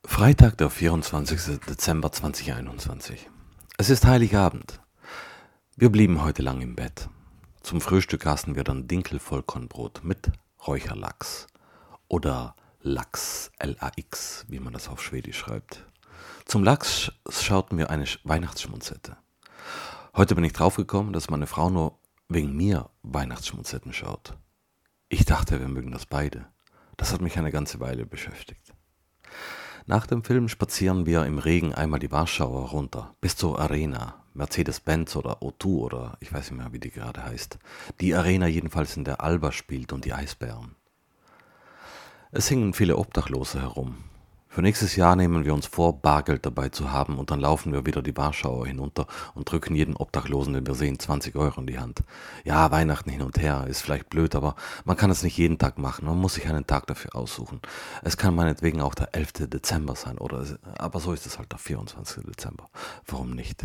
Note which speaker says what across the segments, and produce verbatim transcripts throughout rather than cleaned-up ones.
Speaker 1: Freitag, der vierundzwanzigste Dezember zweitausendeinundzwanzig. Es ist Heiligabend. Wir blieben heute lang im Bett. Zum Frühstück aßen wir dann Dinkel-Vollkornbrot mit Räucherlachs. Oder Lachs, L A X, wie man das auf Schwedisch schreibt. Zum Lachs schauten wir eine Weihnachtsschmonzette. Heute bin ich draufgekommen, dass meine Frau nur wegen mir Weihnachtsschmonzetten schaut. Ich dachte, wir mögen das beide. Das hat mich eine ganze Weile beschäftigt. Nach dem Film spazieren wir im Regen einmal die Warschauer runter, bis zur Arena, Mercedes-Benz oder O zwei oder ich weiß nicht mehr, wie die gerade heißt. Die Arena jedenfalls, in der Alba spielt und die Eisbären. Es hingen viele Obdachlose herum. Für nächstes Jahr nehmen wir uns vor, Bargeld dabei zu haben und dann laufen wir wieder die Warschauer hinunter und drücken jeden Obdachlosen, den wir sehen, zwanzig Euro in die Hand. Ja, Weihnachten hin und her ist vielleicht blöd, aber man kann es nicht jeden Tag machen. Man muss sich einen Tag dafür aussuchen. Es kann meinetwegen auch der elfte Dezember sein, oder, aber so ist es halt der vierundzwanzigste Dezember. Warum nicht?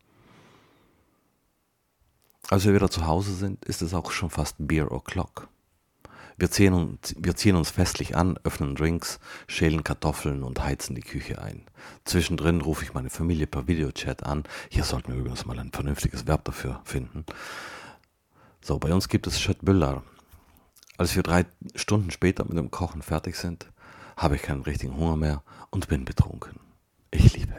Speaker 1: Als wir wieder zu Hause sind, ist es auch schon fast Beer o'clock. Wir ziehen, uns, wir ziehen uns festlich an, öffnen Drinks, schälen Kartoffeln und heizen die Küche ein. Zwischendrin rufe ich meine Familie per Videochat an. Hier sollten wir übrigens mal ein vernünftiges Verb dafür finden. So, bei uns gibt es Schöttbüller. Als wir drei Stunden später mit dem Kochen fertig sind, habe ich keinen richtigen Hunger mehr und bin betrunken. Ich liebe